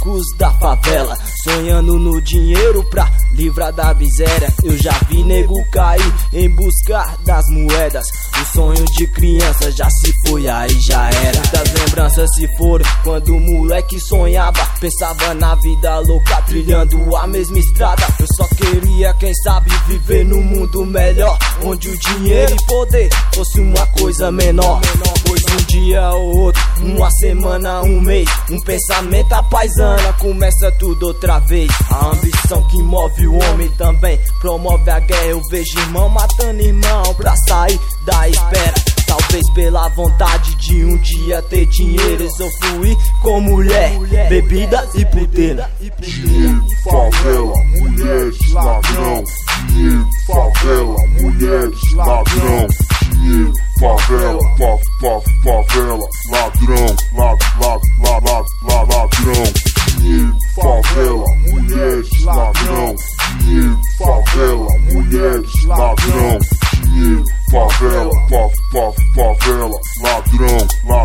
ricos da favela, sonhando no dinheiro pra livrar da miséria. Eu já vi nego cair em busca das moedas. O sonho de criança já se foi, aí já era. Das lembranças se foram quando o moleque sonhava, pensava na vida louca, trilhando a mesma estrada. Eu só queria, quem sabe, viver num mundo melhor, onde o dinheiro e poder fosse uma coisa menor. Pois um dia ou outro, uma semana, um mês, um pensamento apaisana, começa tudo outra vez. A ambição que move o homem também promove a guerra. Eu vejo irmão matando irmão pra sair da espera. Talvez pela vontade de um dia ter dinheiro, usufruir com mulher, bebida e puteira. Dinheiro, favela, mulheres, ladrão. Dinheiro, favela, mulheres, ladrão. Dinheiro, favela, favela, ladrão, ladrão. Dinheiro, favela, mulheres, ladrão. Dinheiro, favela, mulheres, ladrão. Dinheiro, favela, favela, ladrão,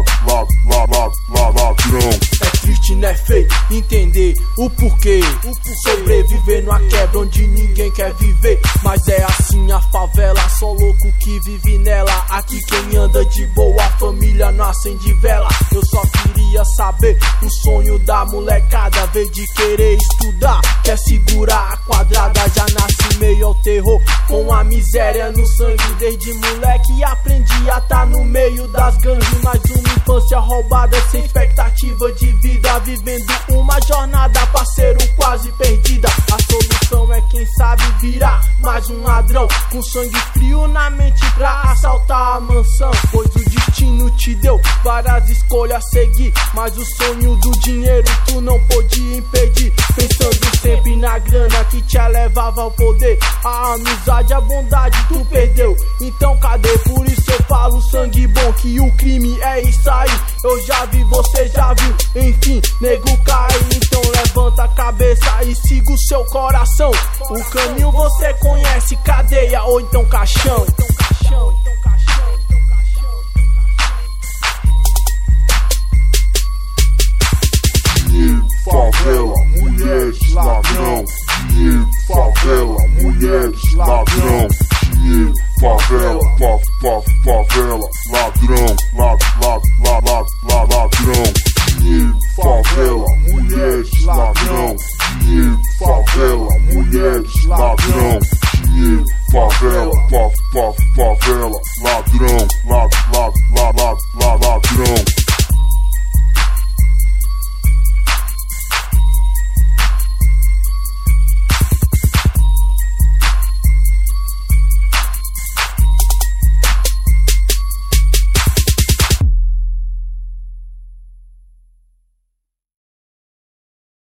ladrão. É triste, né, feio, entender o porquê. Sobreviver numa quebra onde ninguém quer viver. Mas é assim a favela, só louco que vive nela. Aqui quem anda de boa, a família não acende vela. Eu só queria saber o sonho da molecada, vez de querer estudar, quer segurar a quadrada. Já nasce meio ao terror, com a miséria no sangue. Desde moleque aprendi a tá no meio das gangues. Mais uma infância roubada, sem expectativa de vida, vivendo uma jornada, parceiro, quase perdida. A solução é quem sabe virar mais um ladrão, com sangue frio na mente pra assaltar a mansão. Pois o destino te deu várias escolhas a seguir, mas o sonho do dinheiro tu não podia impedir. Pensando sempre na grana que te levava ao poder, a amizade, a bondade tu perdeu. Então cadê? Por isso eu falo sangue bom, que o crime é isso aí. Eu já vi, você já viu, enfim, nego cai. Então levanta a cabeça e siga o seu coração. O caminho você conhece, cadeia ou então caixão. Dinheiro, favela, mulheres, ladrão. Dinheiro, favela, mulheres, ladrão. Dinheiro, favela, favela, ladrão, ladrão. Dinheiro, favela, mulheres, ladrão. Dinheiro, favela, mulheres, ladrão. Dinheiro, favela, favela, ladrão,